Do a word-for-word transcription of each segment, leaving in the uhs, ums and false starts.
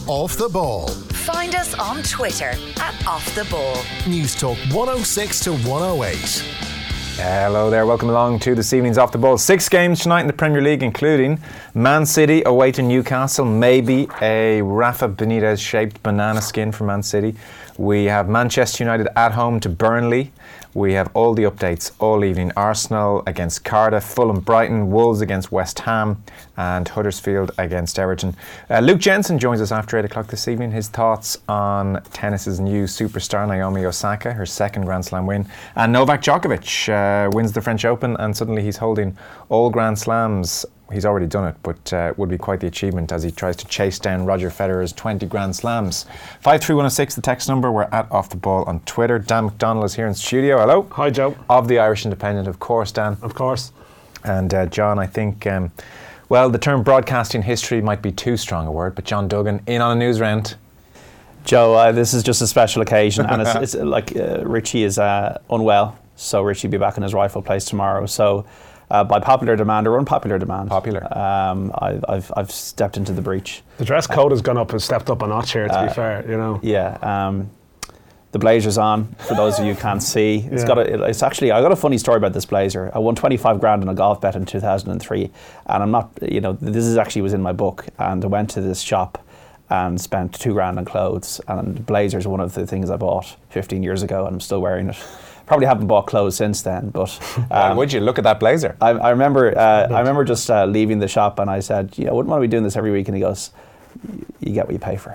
Off the Ball. Find us on Twitter at Off the Ball. News Talk one oh six to one oh eight. Hello there, welcome along to this evening's Off the Ball. Six games tonight in the Premier League, including Man City away to Newcastle, maybe a Rafa Benitez shaped banana skin for Man City. We have Manchester United at home to Burnley. We have all the updates all evening. Arsenal against Cardiff, Fulham, Brighton, Wolves against West Ham, and Huddersfield against Everton. Uh, Luke Jensen joins us after eight o'clock this evening. His thoughts on tennis's new superstar Naomi Osaka, her second Grand Slam win, and Novak Djokovic uh, wins the French Open, and suddenly he's holding all Grand Slams. He's already done it, but uh, would be quite the achievement as he tries to chase down Roger Federer's twenty Grand Slams. five three one oh six, the text number. We're at Off the Ball on Twitter. Dan McDonnell is here in studio. Hello. Hi, Joe. Of the Irish Independent, of course, Dan. Of course. And uh, John, I think, um, well, the term broadcasting history might be too strong a word, but John Duggan in on a news round. Joe, uh, this is just a special occasion, and it's, it's like uh, Richie is uh, unwell, so Richie will be back in his rightful place tomorrow. So. Uh, by popular demand or unpopular demand. Popular. Um, I, I've I've stepped into the breach. The dress code has gone up and stepped up a notch here, to uh, be fair, you know. Yeah. Um, the blazer's on, for those of you who can't see. It's yeah. got a, it's actually, I got a funny story about this blazer. I won twenty-five grand on a golf bet in two thousand three, and I'm not, you know, this is actually was in my book, and I went to this shop and spent two grand on clothes, and blazer's one of the things I bought fifteen years ago, and I'm still wearing it. Probably haven't bought clothes since then, but um, why would you? Look at that blazer. I, I remember. Uh, I remember just uh, leaving the shop, and I said, "You know, wouldn't want to be doing this every week." And he goes, "You get what you pay for."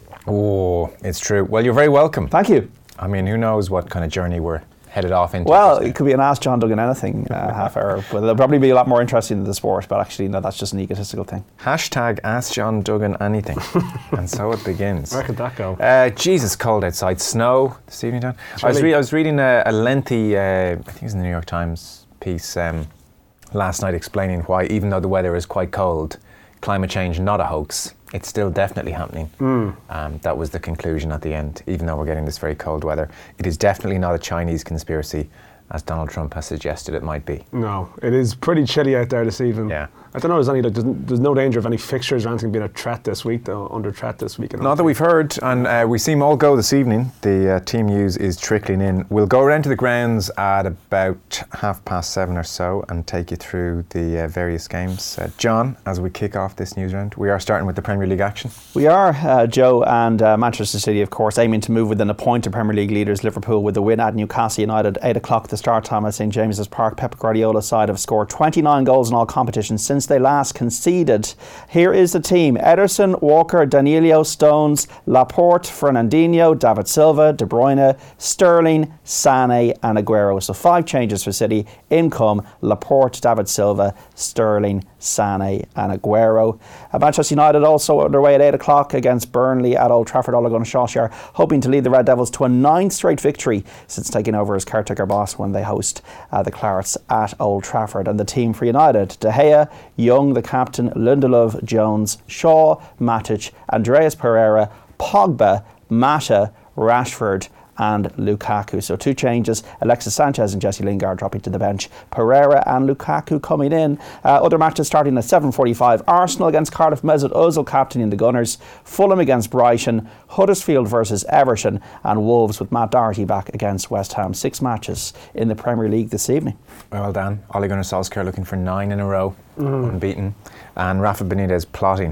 Oh, it's true. Well, you're very welcome. Thank you. I mean, who knows what kind of journey we're headed off into? Well, it could be an Ask John Duggan Anything uh, half hour, but it'll probably be a lot more interesting than the sport. But actually, no, that's just an egotistical thing. Hashtag Ask John Duggan Anything, and so it begins. Where could that go? Uh, Jesus, cold outside. Snow this evening, John. I was, re- I was reading a, a lengthy, uh, I think it was in the New York Times piece um, last night, explaining why, even though the weather is quite cold, climate change not a hoax. It's still definitely happening. Mm. Um, that was the conclusion at the end, even though we're getting this very cold weather. It is definitely not a Chinese conspiracy, as Donald Trump has suggested it might be. No, it is pretty chilly out there this evening. Yeah. I don't know, there's, any, like, there's, there's no danger of any fixtures or anything being a threat this week, though, under threat this week. Not that we've heard, and uh, we see them all go this evening. The uh, team news is trickling in. We'll go around to the grounds at about half past seven or so and take you through the uh, various games. Uh, John, as we kick off this news round, we are starting with the Premier League action. We are, uh, Joe, and uh, Manchester City, of course, aiming to move within a point of Premier League leaders Liverpool with the win at Newcastle United. eight o'clock the start time at St James's Park. Pep Guardiola's side have scored twenty-nine goals in all competitions since they last conceded. Here is the team: Ederson, Walker, Danilo, Stones, Laporte, Fernandinho, David Silva, De Bruyne, Sterling, Sané and Aguero. So five changes for City. In come Laporte, David Silva, Sterling, Sané and Aguero. Uh, Manchester United also underway at eight o'clock against Burnley at Old Trafford. Ole Gunnar Solskjaer hoping to lead the Red Devils to a ninth straight victory since taking over as caretaker boss when they host uh, the Clarets at Old Trafford. And the team for United: De Gea, Young, the captain, Lindelof, Jones, Shaw, Matic, Andreas Pereira, Pogba, Mata, Rashford and Lukaku. So two changes: Alexis Sanchez and Jesse Lingard dropping to the bench, Pereira and Lukaku coming in. Uh, other matches starting at seven forty-five: Arsenal against Cardiff, Mesut Ozil captaining the Gunners, Fulham against Brighton, Huddersfield versus Everton, and Wolves with Matt Doherty back against West Ham. Six matches in the Premier League this evening. Well done. Ole Gunnar Solskjaer looking for nine in a row, mm. unbeaten, and Rafa Benitez plotting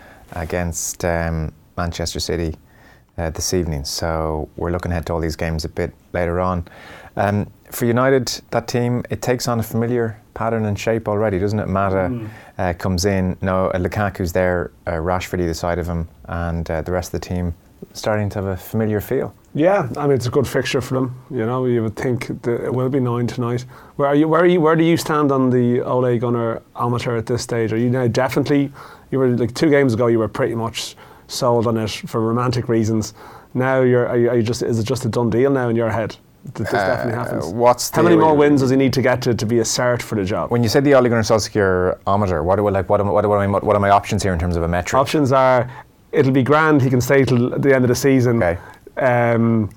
against um, Manchester City Uh, this evening. So we're looking ahead to all these games a bit later on. Um, for United, that team, it takes on a familiar pattern and shape already, doesn't it? Mata mm. uh, comes in, no, uh, Lukaku's there, uh, Rashford either side of him, and uh, the rest of the team starting to have a familiar feel. Yeah, I mean, it's a good fixture for them. You know, you would think that it will be nine tonight. Where are you? Where are you? Where do you stand on the Ole Gunnar amateur at this stage? Are you now definitely? You were like two games ago. You were pretty much sold on it for romantic reasons. Now you're, are you, are you just? Is it just a done deal now in your head that this uh, definitely happens? What's how many more wins does he need to get to to be a cert for the job? When you said the Ole Gunnar Solskjaer-ometer, what are like? What are, what are my what are my options here in terms of a metric? Options are: it'll be grand. He can stay till the end of the season. Okay. Um,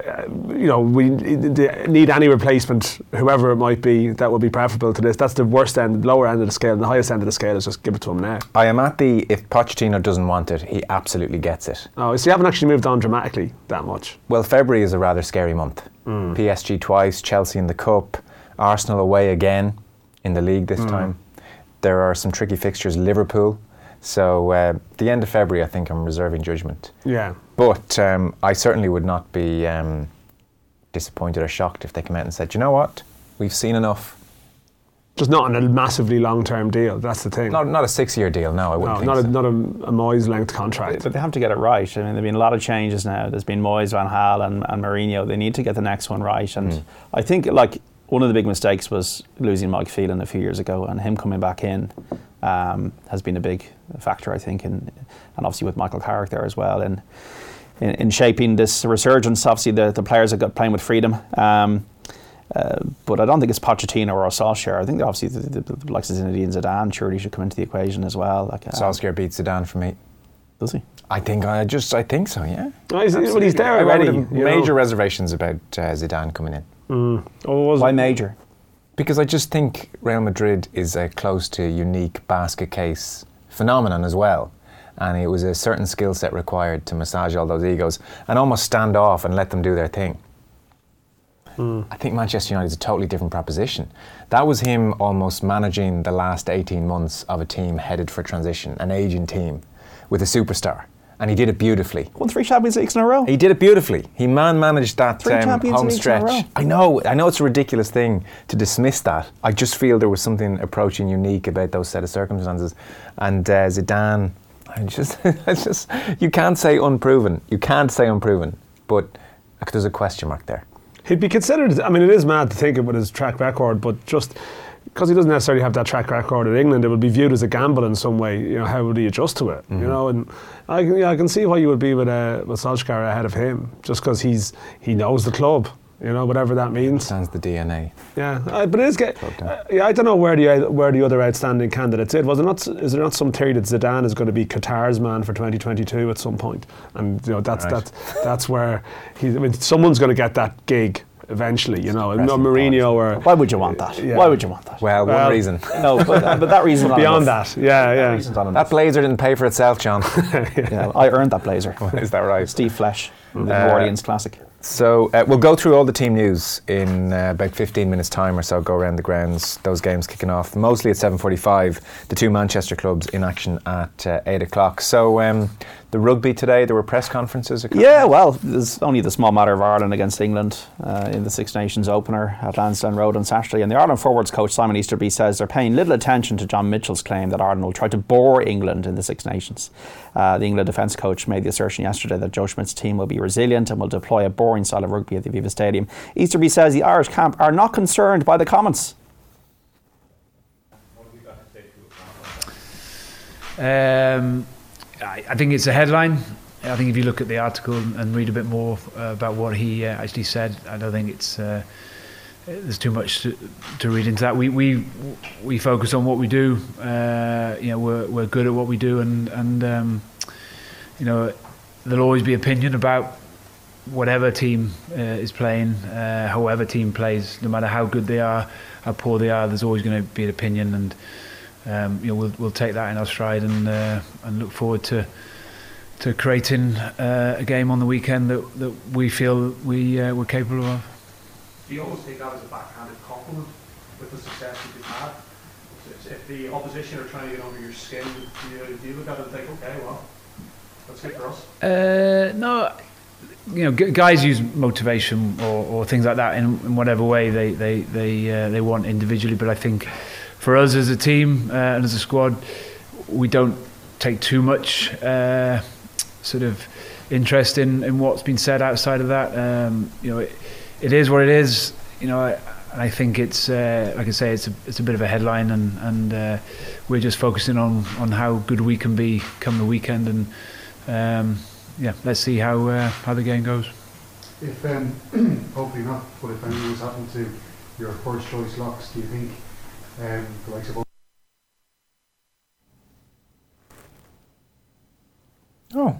uh, you know, we need any replacement, whoever it might be, that would be preferable to this. That's the worst end, lower end of the scale. And the highest end of the scale is just give it to him now. I am at the, if Pochettino doesn't want it, he absolutely gets it. Oh, so you haven't actually moved on dramatically that much. Well, February is a rather scary month. Mm. P S G twice, Chelsea in the Cup, Arsenal away again in the league this mm. time. There are some tricky fixtures, Liverpool. So uh, the end of February, I think I'm reserving judgment. Yeah. But um, I certainly would not be um, disappointed or shocked if they come out and said, you know what, we've seen enough. Just not on a massively long-term deal, that's the thing. Not, not a six-year deal, no, I wouldn't no, think not so. A, not a, a Moyes-length contract. But they have to get it right. I mean, there have been a lot of changes now. There's been Moyes, Van Gaal and, and Mourinho. They need to get the next one right. And mm. I think, like, one of the big mistakes was losing Mike Phelan a few years ago, and him coming back in um, has been a big factor, I think, in, and obviously with Michael Carrick there as well, in, in, in shaping this resurgence. Obviously, the, the players have got playing with freedom. Um, uh, but I don't think it's Pochettino or Solskjaer. I think obviously the, the, the likes of Zinedine Zidane surely should come into the equation as well. Like, uh, Solskjaer beats Zidane for me. Does he? I think I just I think so. Yeah. Oh, he's, well, he's there already. I have major know. reservations about uh, Zidane coming in. Mm. Oh, Why major? Because I just think Real Madrid is a close to unique basket case phenomenon as well. And it was a certain skill set required to massage all those egos and almost stand off and let them do their thing. Mm. I think Manchester United is a totally different proposition. That was him almost managing the last eighteen months of a team headed for transition, an aging team with a superstar. And he did it beautifully. Won three Champions Leagues in a row. He did it beautifully. He man-managed that three um, home stretch. I know, I know it's a ridiculous thing to dismiss that. I just feel there was something approaching unique about those set of circumstances. And uh, Zidane, I just, I just, you can't say unproven. You can't say unproven. But there's a question mark there. He'd be considered, I mean, it is mad to think it with his track record, but just because he doesn't necessarily have that track record in England, it would be viewed as a gamble in some way. You know, how would he adjust to it? Mm-hmm. You know, and I, yeah, I can see why you would be with uh, with Solskjaer ahead of him, just because he's he knows the club. You know, whatever that means. Understands the D N A. Yeah, uh, but it is get. Uh, yeah, I don't know where the where the other outstanding candidates is. Was it not? Is there not some theory that Zidane is going to be Qatar's man for twenty twenty-two at some point? And you know, that's right. that's that's where he. I mean, someone's going to get that gig eventually, you know, no Mourinho or... Why would you want that? Yeah. Why would you want that? Well, well one reason. No, but, uh, but that reason... Beyond enough. that, yeah, yeah. That, that blazer didn't pay for itself, John. yeah. Yeah, I earned that blazer. Is that right? Steve Flesh, mm. the New Orleans Classic. So uh, we'll go through all the team news in uh, about fifteen minutes time or so, go around the grounds, those games kicking off mostly at seven forty-five, the two Manchester clubs in action at uh, eight o'clock. So um, the rugby today, there were press conferences. Yeah, well, there's only the small matter of Ireland against England uh, in the Six Nations opener at Lansdowne Road on Saturday, and the Ireland forwards coach Simon Easterby says they're paying little attention to John Mitchell's claim that Ireland will try to bore England in the Six Nations. Uh, the England defence coach made the assertion yesterday that Joe Schmidt's team will be resilient and will deploy a boring style of rugby at the Aviva Stadium. Easterby says the Irish camp are not concerned by the comments. Um, I, I think it's a headline. I think if you look at the article and read a bit more uh, about what he uh, actually said, I don't think it's uh, there's too much to, to read into that. We we we focus on what we do. Uh, you know, we're we're good at what we do, and and um, you know, there'll always be opinion about whatever team uh, is playing, uh, however team plays, no matter how good they are, how poor they are. There's always going to be an opinion, and um, you know, we'll we'll take that in our stride and uh, and look forward to to creating uh, a game on the weekend that that we feel we uh, we're capable of. Do you always take that as a backhanded compliment with the success that you've had? If the opposition are trying to get under your skin, do you, do you look at it and think, okay, well, that's good for us? Uh, no, you know, g- guys use motivation or, or things like that in, in whatever way they they they uh, they want individually. But I think for us as a team uh, and as a squad, we don't take too much uh, sort of interest in, in what's been said outside of that. Um, you know. It, It is what it is, you know. I, I think it's, uh, like I say, it's a it's a bit of a headline, and and uh, we're just focusing on, on how good we can be come the weekend, and um, yeah, let's see how uh, how the game goes. If um, hopefully not, but if anything was happened to your first choice locks, do you think um, the likes of oh.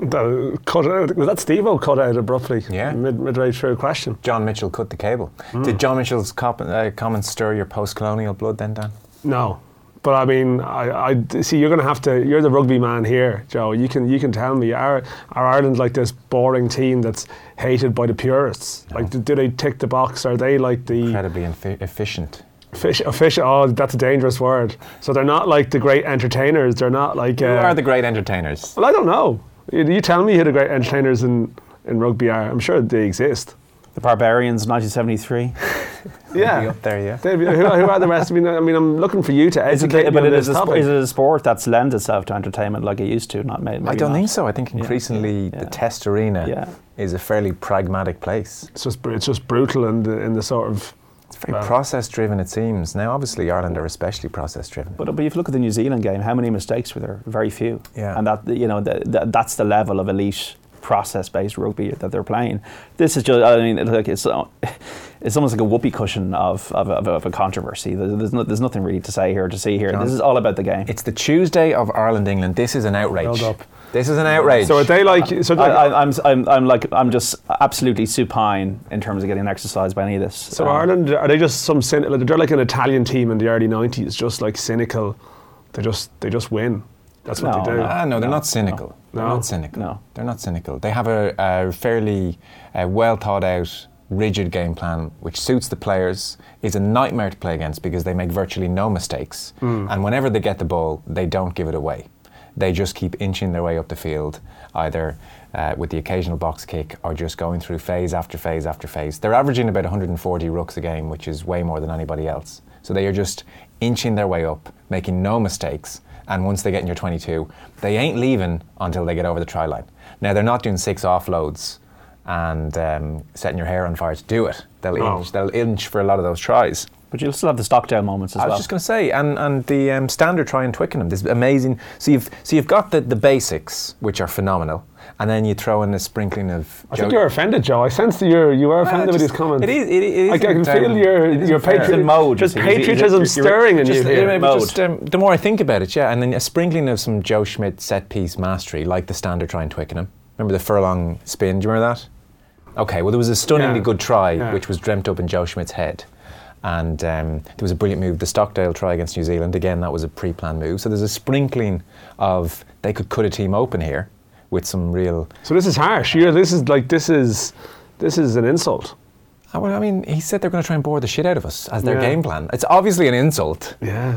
that cut out. Was that Steve-O cut out abruptly? Yeah. Mid, midway through a question. John Mitchell cut the cable. Mm. Did John Mitchell's cop- uh, comments stir your post-colonial blood then, Dan? No. But I mean, I, I see. You're going to have to. You're the rugby man here, Joe. You can you can tell me. Are, are Ireland like this boring team that's hated by the purists? No. Like, do, do they tick the box? Are they like the incredibly infi- efficient? Fish, efficient. Oh, that's a dangerous word. So they're not like the great entertainers. They're not like. Uh, Who are the great entertainers? Well, I don't know. You, you tell me who the great entertainers in, in rugby are. I'm sure they exist. The Barbarians, nineteen seventy-three. Yeah, be up there, yeah. Be, who, who are the rest? I mean, I mean, I'm looking for you to educate it, me but on it this is, a topic. sp- is it a sport that's lends itself to entertainment like it used to? Not made. I don't not. think so. I think increasingly yeah. the test arena yeah. is a fairly pragmatic place. It's just it's just brutal in the in the sort of. It's very well, process driven. It seems now. Obviously, Ireland are especially process driven. But, but if you look at the New Zealand game, how many mistakes were there? Very few. Yeah. And that you know the, the, that's the level of elite process-based rugby that they're playing. This is just, I mean, like it's it's almost like a whoopee cushion of of, of, of a controversy. There's no, there's nothing really to say here, to see here. John, this is all about the game. It's the Tuesday of Ireland England. This is an outrage. Held up. This is an outrage. So are they like? So I, like, I, I'm I'm I'm like I'm just absolutely supine in terms of getting exercised by any of this. So Um, Ireland, are they just some cyn- like, they're like an Italian team in the early nineties, just like cynical. They just they just win. That's what No, they do. no. Ah, no, they're No, not cynical. They're No. not cynical. No. They're not cynical. They have a, a fairly uh, well thought out, rigid game plan which suits the players, is a nightmare to play against because they make virtually no mistakes. Mm. And whenever they get the ball, they don't give it away. They just keep inching their way up the field, either uh, with the occasional box kick or just going through phase after phase after phase. They're averaging about one hundred forty rucks a game, which is way more than anybody else. So they are just inching their way up, making no mistakes. And once they get in your twenty-two, they ain't leaving until they get over the try line. Now, they're not doing six offloads and um, setting your hair on fire to do it. They'll No. inch. They'll inch for a lot of those tries. But you'll still have the Stockdale moments as I was well. just going to say, and and the um, standard try in Twickenham, this amazing. So you've so you've got the, the basics, which are phenomenal, and then you throw in a sprinkling of. I think you're offended, Joe. I sense that you're you are offended Well, with just- these comments. It is. It, it is I, I can feel your your patri- mode, just you see. He's- he's- patriotism you're- stirring in you Just, here. yeah, maybe Mode. just, um, the more I think about it, yeah, and then a sprinkling of some Joe Schmidt set piece mastery, like the standard try in Twickenham. Remember the furlong spin? Do you remember that? Okay, well there was a stunningly Yeah. good try Yeah. which was dreamt up in Joe Schmidt's head. And um, there was a brilliant move, the Stockdale try against New Zealand. Again, that was a pre-planned move. So there's a sprinkling of they could cut a team open here with some real. So this is harsh. You're, this is like this is this is an insult. Oh, well, I mean, he said they're going to try and bore the shit out of us as their Yeah. game plan. It's obviously an insult. Yeah,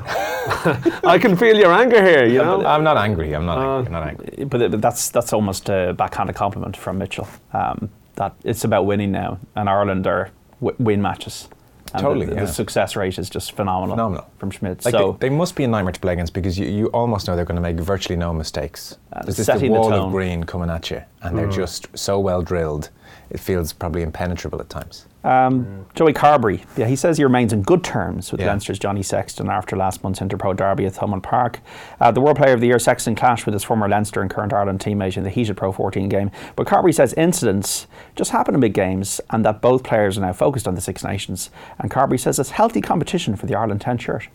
I can feel your anger here. You know, I'm not angry. I'm not. Uh, angry. I'm not angry. But, it, but that's that's almost a backhanded compliment from Mitchell. Um, that it's about winning now, and Ireland are w- win matches. And Totally, the, yeah. the success rate is just phenomenal. Phenomenal. From Schmidt. Like so they, they must be a nightmare to play against because you, you almost know they're going to make virtually no mistakes. And There's this the setting the wall tone. of green coming at you, and they're just so well drilled. It feels probably impenetrable at times. Um, Joey Carberry, yeah, he says he remains in good terms with Yeah. Leinster's Johnny Sexton after last month's Interpro derby at Thomond Park. Uh, the World Player of the Year, Sexton clashed with his former Leinster and current Ireland teammate in the heated Pro fourteen game. But Carberry says incidents just happen in big games and that both players are now focused on the Six Nations. And Carberry says it's healthy competition for the Ireland ten shirt.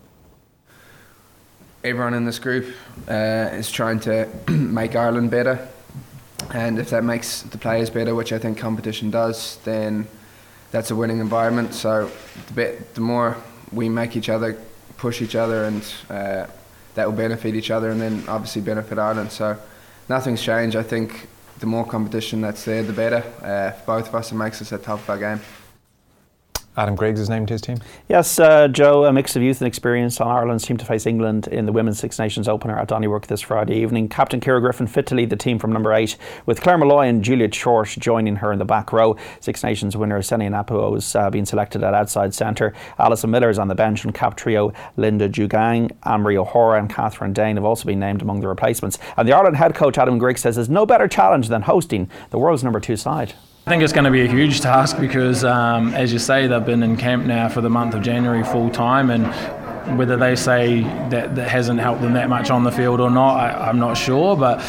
Everyone in this group uh, is trying to make Ireland better. And if that makes the players better, which I think competition does, then that's a winning environment. So the, bit, the more we make each other push each other, and uh, that will benefit each other, and then obviously benefit Ireland. So nothing's changed. I think the more competition that's there, the better. Uh, for both of us, it makes us a top of our game. Adam Griggs has named his team. Yes, uh, Joe, a mix of youth and experience on Ireland's team to face England in the Women's Six Nations opener at Donnybrook this Friday evening. Captain Ciara Griffin fit to lead the team from number eight, with Claire Malloy and Juliet Short joining her in the back row. Six Nations winner Senia Napo has uh, been selected at outside centre. Alison Miller is on the bench, and cap trio Linda Jugang, Anne-Marie O'Hora and Catherine Dane have also been named among the replacements. And the Ireland head coach Adam Griggs says there's no better challenge than hosting the world's number two side. I think it's going to be a huge task because, um, as you say, they've been in camp now for the month of January full time, and whether they say that that hasn't helped them that much on the field or not, I, I'm not sure. But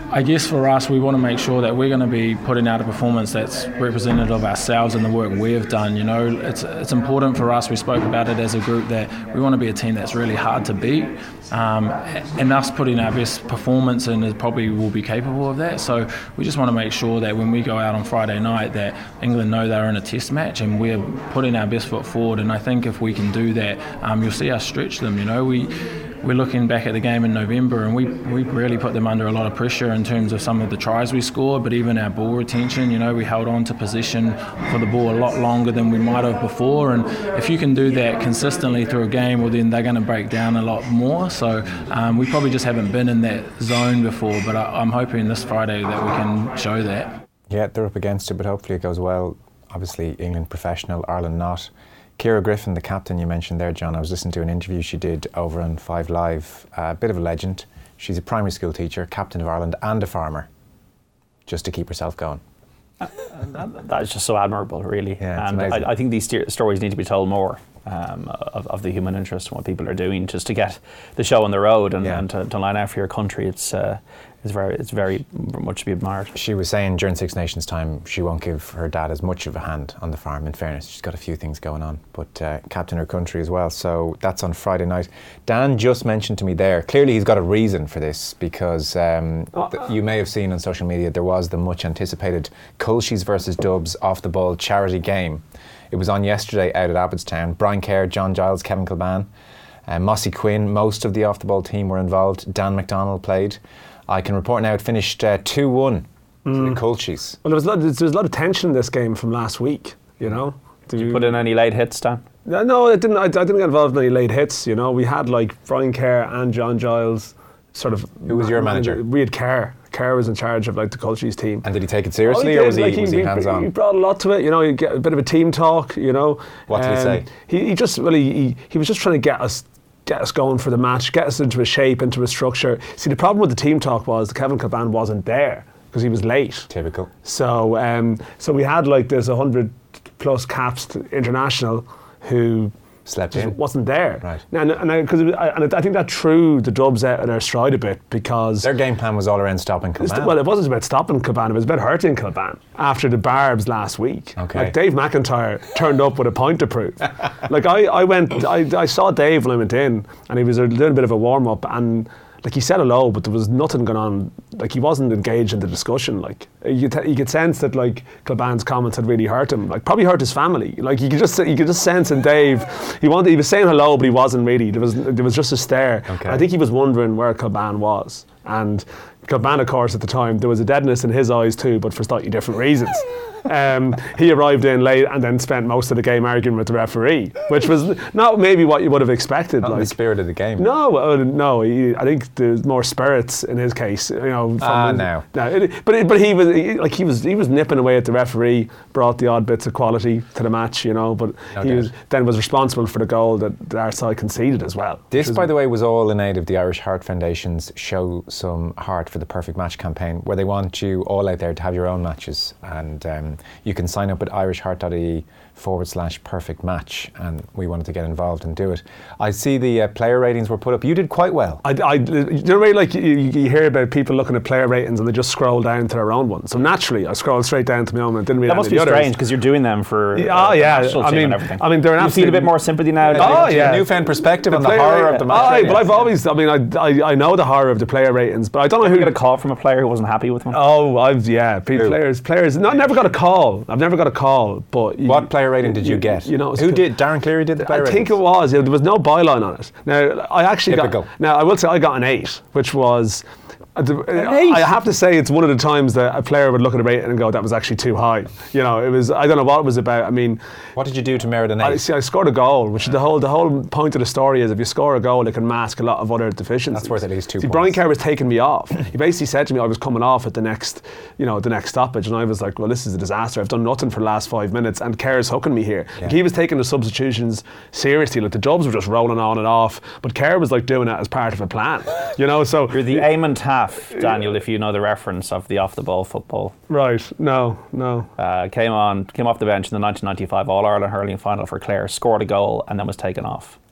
I guess for us, we want to make sure that we're going to be putting out a performance that's representative of ourselves and the work we've done. You know, it's it's important for us. We spoke about it as a group that we want to be a team that's really hard to beat, um, and us putting our best performance in is probably will be capable of that. So we just want to make sure that when we go out on Friday night, that England know they're in a test match and we're putting our best foot forward. And I think if we can do that, um, you'll see us stretch them. You know, we. We're looking back at the game in November and we, we really put them under a lot of pressure in terms of some of the tries we scored, but even our ball retention. You know, we held on to position for the ball a lot longer than we might have before, and if you can do that consistently through a game, well then they're going to break down a lot more. So um, we probably just haven't been in that zone before, but I, I'm hoping this Friday that we can show that. Yeah, they're up against it, but hopefully it goes well. Obviously England professional, Ireland not. Ciara Griffin, the captain you mentioned there, John, I was listening to an interview she did over on Five Live. A uh, bit of a legend. She's a primary school teacher, captain of Ireland and a farmer, just to keep herself going. Uh, that, that is just so admirable, really. Yeah, it's and amazing. I, I think these st- stories need to be told more um, of, of the human interest and what people are doing just to get the show on the road and, yeah. and to, to line out for your country. It's uh, it's very it's very much to be admired. She was saying during Six Nations time she won't give her dad as much of a hand on the farm. In fairness, she's got a few things going on, but uh, captain her country as well. So that's on Friday night. Dan just mentioned to me there, clearly he's got a reason for this, because um, th- you may have seen on social media there was the much anticipated Culshies versus Dubs off the ball charity game. It was on yesterday out at Abbottstown. Brian Kerr, John Giles, Kevin Kilban, uh, Mossy Quinn, most of the off the ball team were involved. Dan McDonnell played. I can report now it finished uh, two one mm. to the Culshies. Well, there was, a lot, there was a lot of tension in this game from last week, you know. Did, Did you, you put in any late hits, Dan? No, I didn't. I, I didn't get involved in any late hits, you know. We had like Brian Kerr and John Giles sort of... Who was your manager? We had Kerr. Kerr was in charge of like the Culshies team. And did he take it seriously, oh, or was he, like, he, was he hands-on? He brought a lot to it, you know. You get a bit of a team talk, you know. What did um, he say? He, he just really he, he was just trying to get us get us going for the match, get us into a shape, into a structure. See, the problem with the team talk was that Kevin Kilban wasn't there because he was late. Typical. So, um, so we had like this one hundred plus caps international who slept in, wasn't there. Right. And and I, cause I, and I think that threw the Dubs out of their stride a bit, because their game plan was all around stopping Kilban. Well, it wasn't about stopping Kilban; it was about hurting Kilban after the barbs last week. Okay. Like Dave McIntyre turned up with a point to prove. Like I, I went, I, I saw Dave when I went in, and he was doing a bit of a warm up, and like he said hello, but there was nothing going on. Like he wasn't engaged in the discussion. Like you, t- you could sense that like Kilban's comments had really hurt him. Like probably hurt his family. Like you could just you could just sense in Dave, he wanted he was saying hello, but he wasn't really. There was there was just a stare. Okay. I think he was wondering where Kilban was, and Kilban, of course, at the time there was a deadness in his eyes too, but for slightly different reasons. Um, he arrived in late and then spent most of the game arguing with the referee, which was not maybe what you would have expected. Not like the spirit of the game. No, uh, no. He, I think there's more spirits in his case. You know. From Ah, his, now. No, it, but it, but he was he, like he was he was nipping away at the referee, brought the odd bits of quality to the match, you know. But No he doubt. was then was responsible for the goal that, that our side conceded as well. This, which by was- the way, was all in aid of the Irish Heart Foundation's Show Some Heart for the Perfect Match campaign, where they want you all out there to have your own matches, and um, you can sign up at irishheart.ie forward slash perfect match, and we wanted to get involved and do it. I see the uh, player ratings were put up. You did quite well. I, I, you know, really, like you, you hear about people looking at player ratings and they just scroll down to their own one. So naturally, I scrolled straight down to my own and didn't read That any must of be the others. strange because you're doing them for Yeah, uh, oh the yeah, national I team mean, and everything. I mean, they're an you feel a absolute- bit more sympathy now. Yeah, Oh you- yeah, a newfound perspective on the player- horror of the match. Aye, Yeah. but I've always, I mean, I, I, I know the horror of the player ratings, but I don't know You who. get a call from a player who wasn't happy with one. Oh, I've yeah, pe- Who? players, players. No, I never got a call. I've never got a call. But you, What player rating did you get? You know, who did? Darren Cleary did the player I ratings? think it was. Yeah, there was no byline on it. Now I actually Typical. got. Now I will say I got an eight, which was. uh, the- eight? I have to say it's one of the times that a player would look at a rating and go, "That was actually too high." You know, it was. I don't know what it was about. I mean, What did you do to merit an I eight? see. I scored a goal, which is the whole the whole point of the story is if you score a goal, it can mask a lot of other deficiencies. That's worth at least two See, points. Brian Kerr was taking me off. He basically said to me I was coming off at the next, you know, the next stoppage, and I was like, "Well, this is a disaster. I've done nothing for the last five minutes, and Kerr's hooking me here." Like, Yeah. he was taking the substitutions seriously. Like the Dubs were just rolling on and off, but Kerr was like doing it as part of a plan. You know, so You're the Eamon Taff, Daniel, if you know the reference of the off-the-ball football. right. No, no. Uh, came on, came off the bench in the nineteen ninety-five All-Ireland hurling final for Clare, scored a goal and then was taken off.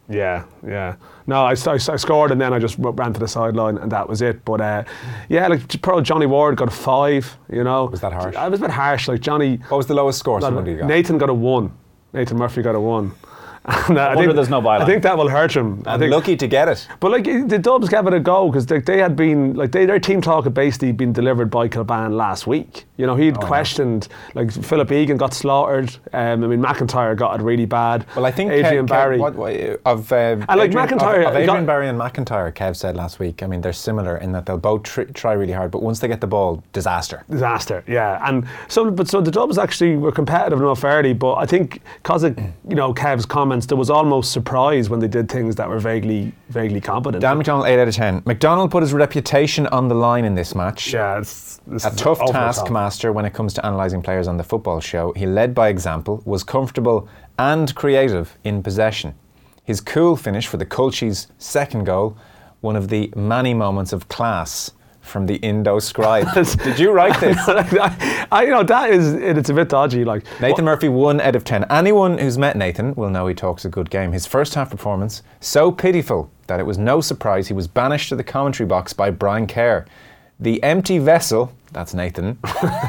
Yeah, yeah. No, I, I, I scored and then I just ran to the sideline and that was it. But uh, yeah, like poor Johnny Ward got a five. You know, Was that harsh? I was a bit harsh. Like Johnny. What was the lowest score somebody got? Nathan got a one. Nathan Murphy got a one. And, uh, I wonder think, there's no byline. I think that will hurt him. I And think, lucky to get it. But like the Dubs gave it a go because they, they had been like they, their team talk had basically been delivered by Kilban last week. You know, he'd Oh, questioned like Philip Egan got slaughtered. Um, I mean McIntyre got it really bad. Well, I think Adrian Kev, Kev, Barry. what, what, of uh, And like Adrian, McIntyre, of, of he Adrian got- Barry and McIntyre, Kev said last week. I mean, they're similar in that they'll both tr- try really hard, but once they get the ball, disaster. Disaster, yeah, and so but so the Dubs actually were competitive enough early, but I think because of you know Kev's comments, there was almost surprise when they did things that were vaguely vaguely competent. Dan McDonald, eight out of ten. McDonald put his reputation on the line in this match. Yeah, it's, it's A tough over the top. taskmaster when it comes to analysing players on the football show. He led by example, was comfortable and creative in possession. His cool finish for the Culchies' second goal, one of the many moments of class from the Indo scribe. Did you write this? I, I, you know that is it, it's a bit dodgy. Like Nathan Murphy, one out of ten. Anyone who's met Nathan will know he talks a good game. His first half performance, so pitiful that it was no surprise he was banished to the commentary box by Brian Kerr. The empty vessel, that's Nathan,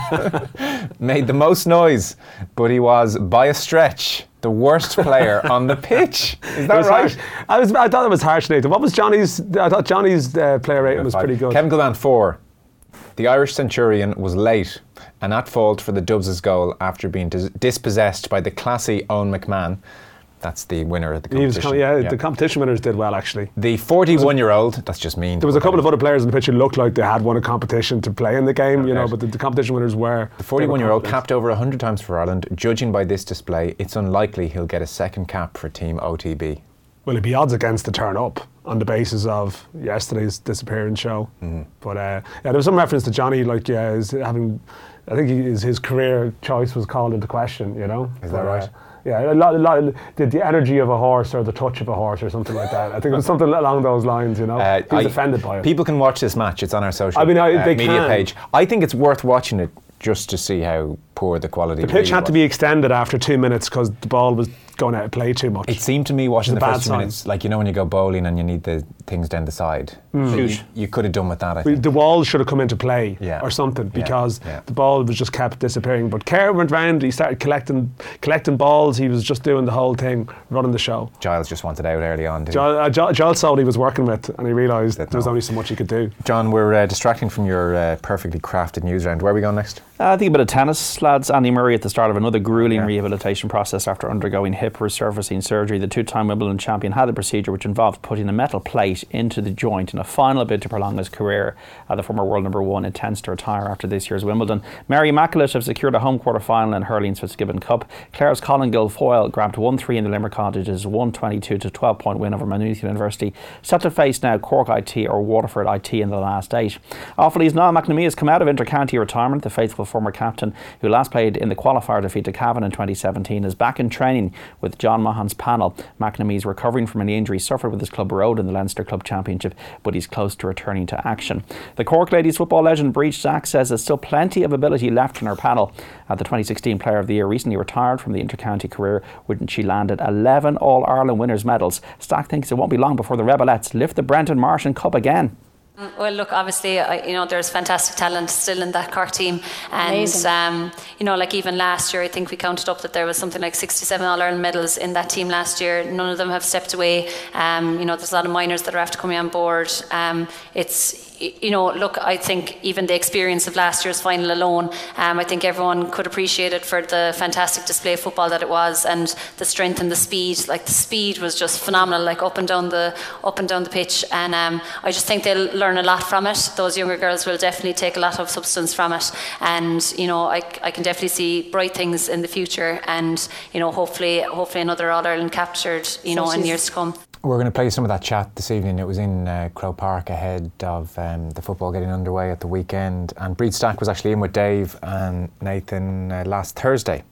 made the most noise, but he was, by a stretch, the worst player on the pitch. Is It that was right? harsh. I was I thought it was harsh, Nathan. What was Johnny's? I thought Johnny's uh, player rating was pretty good. Kevin Gilban, four. The Irish Centurion was late and at fault for the Dubs' goal after being dis- dispossessed by the classy Owen McMahon. That's the winner of the He was competition. com- yeah, the competition winners did well actually. The forty-one-year-old, that's just mean. There was a couple of other players on the pitch who looked like they had won a competition to play in the game, you know, Right. but the, the competition winners were. The forty-one-year-old they were capped over one hundred times for Ireland. Judging by this display, it's unlikely he'll get a second cap for Team O T B. Well, it'd be odds against to turn up on the basis of yesterday's disappearance show. Mm-hmm. But uh, yeah, there was some reference to Johnny, like yeah, is having. I think he, his, his career choice was called into question. You know, Is that But, right? Uh, yeah, a lot, a lot. The, the energy of a horse or the touch of a horse or something like that. I think it was something along those lines. You know, Uh, he was I- offended by it. People can watch this match. It's on our social I mean, I- uh, they media can. page. I think it's worth watching it just to see how poor the quality. The pitch really had to was. be extended after two minutes because the ball was going out of play too much. It seemed to me watching the It's a bad first two sign. minutes, like you know when you go bowling and you need the things down the side. Mm. So you, Huge. you could have done with that. I We- think. the wall should have come into play Yeah. or something Yeah. because Yeah. the ball was just kept disappearing. But Kerr went round, he started collecting collecting balls, he was just doing the whole thing, running the show. Giles just wanted out early on. Didn't he? Giles, uh, Giles Giles saw what he was working with and he realised Didn't there was know. only so much he could do. John, we're uh, distracting from your uh, perfectly crafted news round. Where are we going next? Uh, I think a bit of tennis, lads. Andy Murray at the start of another gruelling rehabilitation process after undergoing hip resurfacing surgery. The two-time Wimbledon champion had a procedure which involved putting a metal plate into the joint in a final bid to prolong his career. Uh, the former world number one intends to retire after this year's Wimbledon. Mary Immaculate have secured a home quarter final in hurling's Fitzgibbon Cup. Clare's Colin Guilfoyle grabbed one three in the Limerick Cottages, one twenty-two to twelve point win over Maynooth University. Set to face now Cork I T or Waterford I T in the last eight. Offaly's Niall McNamee has come out of inter-county retirement. The faithful former captain, who last played in the qualifier defeat to Cavan in twenty seventeen, is back in training with John Mahan's panel. McNamee's recovering from an injury suffered with his club Road in the Leinster Club Championship, but he's close to returning to action. The Cork ladies football legend Breach Stack says there's still plenty of ability left in her panel. Uh, the twenty sixteen Player of the Year recently retired from the inter-county career when she landed eleven All-Ireland winners' medals. Stack thinks it won't be long before the Rebelettes lift the Brenton Martian Cup again. Well, look, obviously, I, you know, there's fantastic talent still in that Cork team. And, Amazing. um, you know, like even last year, I think we counted up that there was something like sixty-seven All-Ireland medals in that team last year. None of them have stepped away. Um, you know, there's a lot of minors that are after coming on board. Um, it's, you know, look, I think even the experience of last year's final alone, um, I think everyone could appreciate it for the fantastic display of football that it was, and the strength and the speed. Like the speed was just phenomenal, like up and down the up and down the pitch. And um, I just think they'll learn a lot from it. Those younger girls will definitely take a lot of substance from it, and you know, I, I can definitely see bright things in the future, and you know, hopefully, hopefully another All Ireland captured, you know, in years to come. We're going to play some of that chat this evening. It was in uh, Crow Park ahead of um, the football getting underway at the weekend. And Breed Stack was actually in with Dave and Nathan uh, last Thursday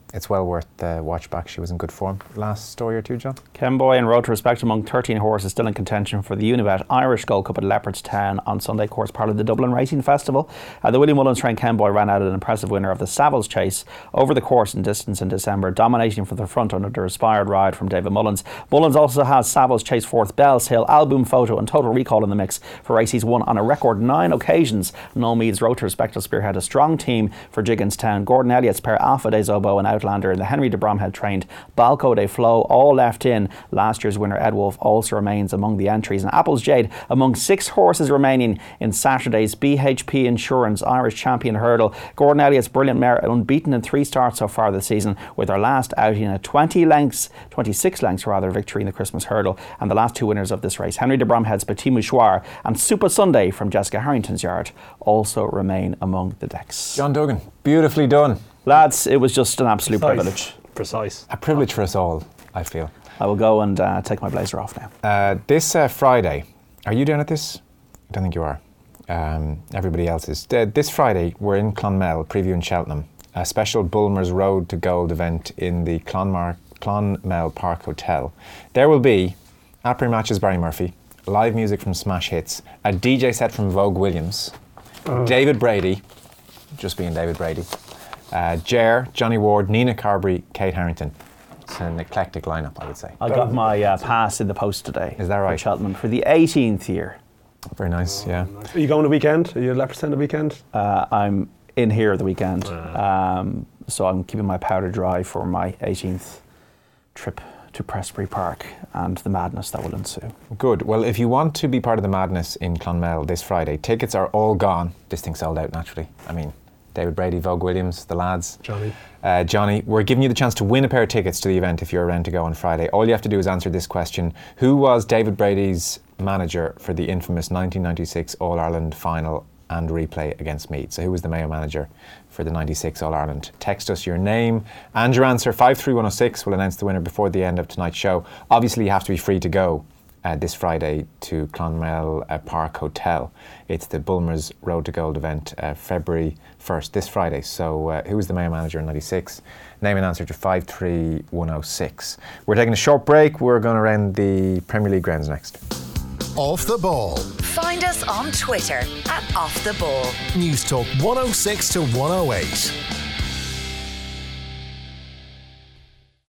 it's well worth the watch back. She was in good form last story or two, John. Ken Boy and Road to Respect among thirteen horses still in contention for the Unibet Irish Gold Cup at Leopardstown on Sunday, of course, part of the Dublin Racing Festival. Uh, the William Mullins trained Ken Boy ran out an impressive winner of the Savills Chase over the course and distance in December, dominating from the front under the inspired ride from David Mullins. Mullins also has Savills Chase fourth, Bells Hill, Album Photo and Total Recall in the mix for race he's won on a record nine occasions. Noel Meade's Road to Respect will spearhead a strong team for Gigginstown. Gordon Elliott's pair Alpha des Obo and Outlander and the Henry de Bromhead trained Balco de Flo all left in. Last year's winner Ed Wolf also remains among the entries, and Apple's Jade among six horses remaining in Saturday's B H P Insurance Irish Champion Hurdle. Gordon Elliott's brilliant mare unbeaten in three starts so far this season, with her last outing a twenty lengths, twenty-six lengths rather, victory in the Christmas Hurdle. And the last two winners of this race, Henry de Bromhead's Petit Mouchoir and Super Sunday from Jessica Harrington's yard, also remain among the decks. John Duggan, beautifully done. Lads, it was just an absolute Precise. privilege. Precise. A privilege for us all, I feel. I will go and uh, take my blazer off now. Uh, this uh, Friday, are you down at this? I don't think you are. Um, everybody else is. Uh, this Friday, we're in Clonmel, previewing Cheltenham, a special Bulmers Road to Gold event in the Clonmar- Clonmel Park Hotel. There will be après matches Barry Murphy, live music from Smash Hits, a D J set from Vogue Williams, Oh. David Brady, just being David Brady, uh, Jer, Johnny Ward, Nina Carberry, Kate Harrington. It's an eclectic lineup, I would say. I got my uh, pass in the post today. Is that right? For Cheltenham for the eighteenth year. Very nice, yeah. Are you going the weekend? Are you at Leopardstown the weekend? Uh, I'm in here the weekend, um, so I'm keeping my powder dry for my eighteenth trip to Prestbury Park and the madness that will ensue. Good. Well, if you want to be part of the madness in Clonmel this Friday, tickets are all gone. This thing sold out, naturally. I mean, David Brady, Vogue Williams, the lads. Johnny. Uh, Johnny, we're giving you the chance to win a pair of tickets to the event if you're around to go on Friday. All you have to do is answer this question. Who was David Brady's manager for the infamous nineteen ninety-six All-Ireland final and replay against Meath? So who was the Mayo manager for the ninety-six All-Ireland? Text us your name and your answer. five three one oh six. We'll announce the winner before the end of tonight's show. Obviously, you have to be free to go Uh, this Friday to Clonmel uh, Park Hotel. It's the Bulmers Road to Gold event, uh, February first, this Friday. So uh, who was the Mayo manager in ninety-six? Name and answer to five three one oh six. We're taking a short break. We're going to round the Premier League grounds next. Off the Ball. Find us on Twitter at Off the Ball. News Talk one oh six to one oh eight.